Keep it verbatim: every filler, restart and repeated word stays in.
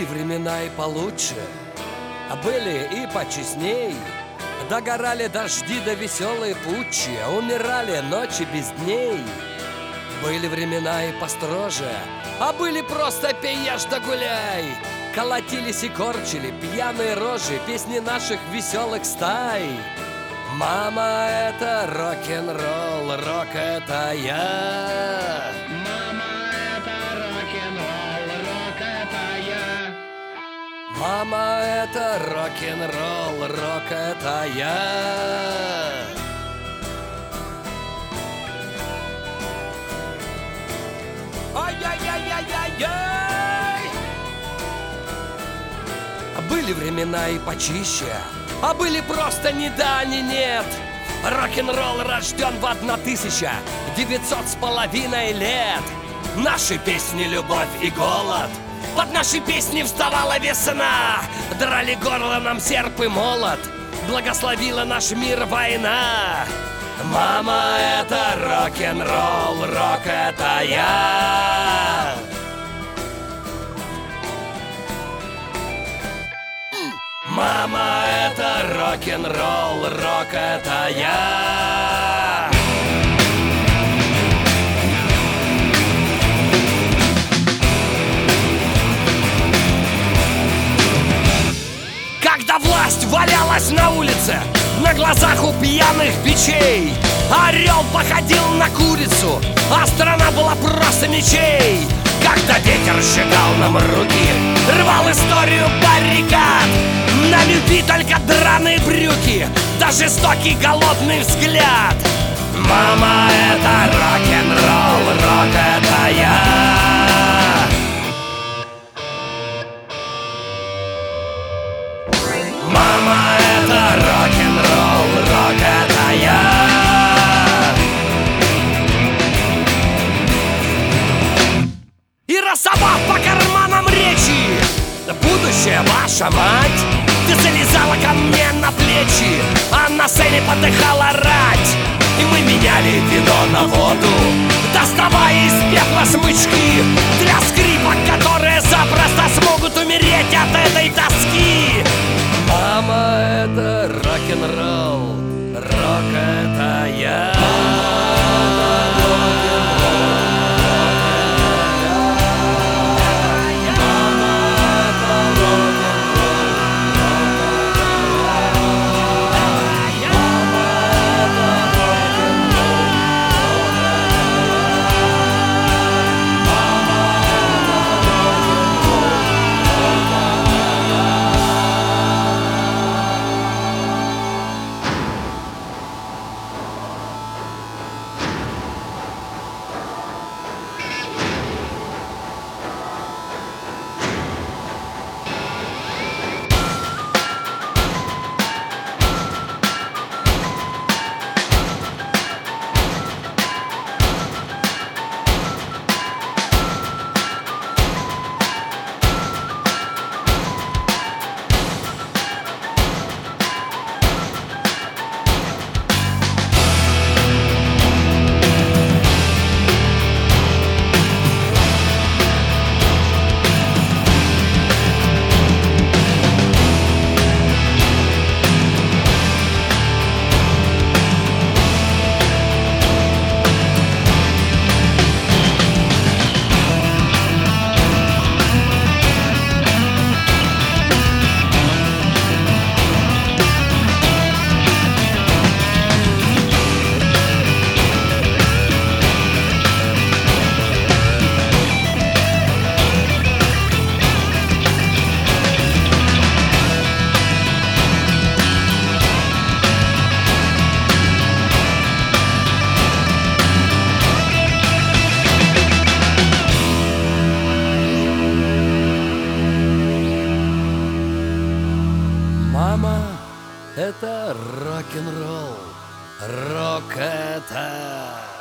Были времена и получше, а были и почестней. Догорали дожди да веселые путчи, умирали ночи без дней. Были времена и построже, а были просто пей, ешь да гуляй. Колотились и корчили пьяные рожи песни наших веселых стай. Мама, это рок-н-ролл, рок это я. Мама, это рок-н-ролл, рок это я. Мама, это рок-н-ролл, рок это я. Ай-яй-яй-яй-яй-яй! Были времена и почище, а были просто ни да, ни нет. Рок-н-ролл рожден в одна тысяча девятьсот с половиной лет. Наши песни любовь и голод, под наши песни вставала весна. Драли горло нам серп и молот, благословила наш мир война. Мама, это рок-н-ролл, рок это я. Мама, это рок-н-ролл, рок это я. Когда власть валялась на улице, на глазах у пьяных бичей, орел походил на курицу, а страна была просто ничей. Когда ветер сжигал нам руки, рвал историю баррикад, на любви только драные брюки, да жестокий голодный взгляд. Мама, это рок-н-ролл, рок это я. Мама, это рок-н-ролл, рок это я. И рассовав по карманам речи, будущее ваша мать, ты залезала ко мне на плечи, а на сцене подыхала рать. И мы меняли вино на воду, доставая из пепла смычки для скрипок, которые запросто смогут умереть от этой тоски. Мама, это рок-н-ролл, рок это я. Мама, это рок-н-ролл, рок это...